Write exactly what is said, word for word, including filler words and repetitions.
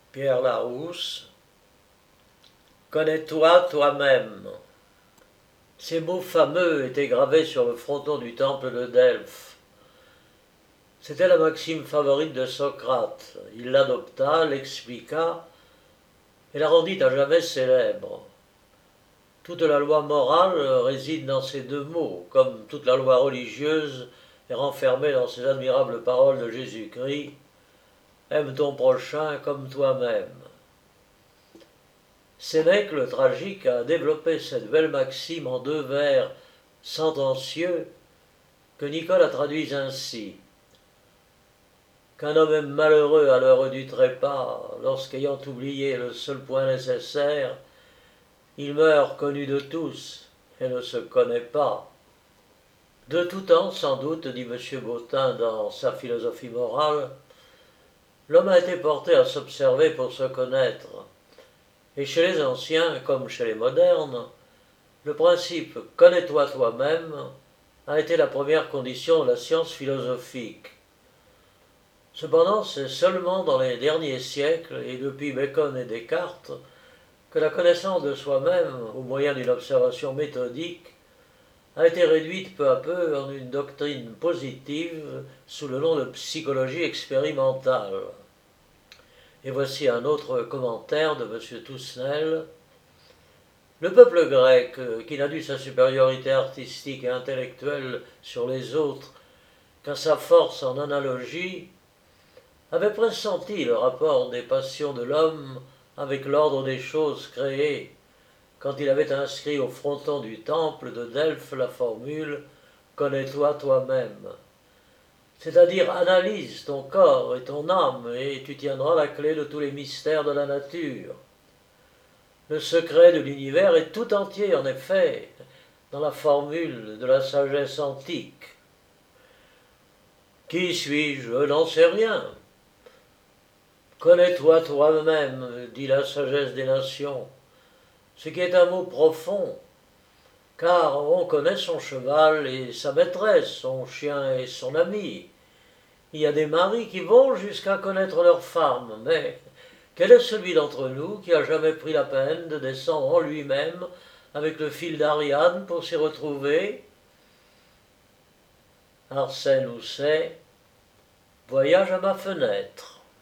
Pierre Larousse, connais-toi toi-même. Ces mots fameux étaient gravés sur le fronton du temple de Delphes. C'était la maxime favorite de Socrate. Il l'adopta, l'expliqua et la rendit à jamais célèbre. Toute la loi morale réside dans ces deux mots, comme toute la loi religieuse est renfermée dans ces admirables paroles de Jésus-Christ. Aime ton prochain comme toi-même. Sénèque le tragique a développé cette belle maxime en deux vers sentencieux que Nicole a traduits ainsi. Qu'un homme est malheureux à l'heure du trépas, lorsqu'ayant oublié le seul point nécessaire, il meurt connu de tous et ne se connaît pas. De tout temps, sans doute, dit M. Bottin dans sa philosophie morale, l'homme a été porté à s'observer pour se connaître. Et chez les anciens, comme chez les modernes, le principe « connais-toi toi-même » a été la première condition de la science philosophique. Cependant, c'est seulement dans les derniers siècles, et depuis Bacon et Descartes, que la connaissance de soi-même, au moyen d'une observation méthodique, a été réduite peu à peu en une doctrine positive sous le nom de psychologie expérimentale. Et voici un autre commentaire de M. Toussenel. Le peuple grec, qui n'a dû sa supériorité artistique et intellectuelle sur les autres qu'à sa force en analogie, avait pressenti le rapport des passions de l'homme avec l'ordre des choses créées, quand il avait inscrit au fronton du temple de Delphes la formule « Connais-toi toi-même », c'est-à-dire analyse ton corps et ton âme, et tu tiendras la clé de tous les mystères de la nature. Le secret de l'univers est tout entier, en effet, dans la formule de la sagesse antique. Qui suis-je? Je n'en sais rien. Connais-toi toi-même, dit la sagesse des nations, ce qui est un mot profond, car on connaît son cheval et sa maîtresse, son chien et son ami. Il y a des maris qui vont jusqu'à connaître leur femme, mais quel est celui d'entre nous qui a jamais pris la peine de descendre en lui-même avec le fil d'Ariane pour s'y retrouver? Arsène Housset, Voyage à ma fenêtre.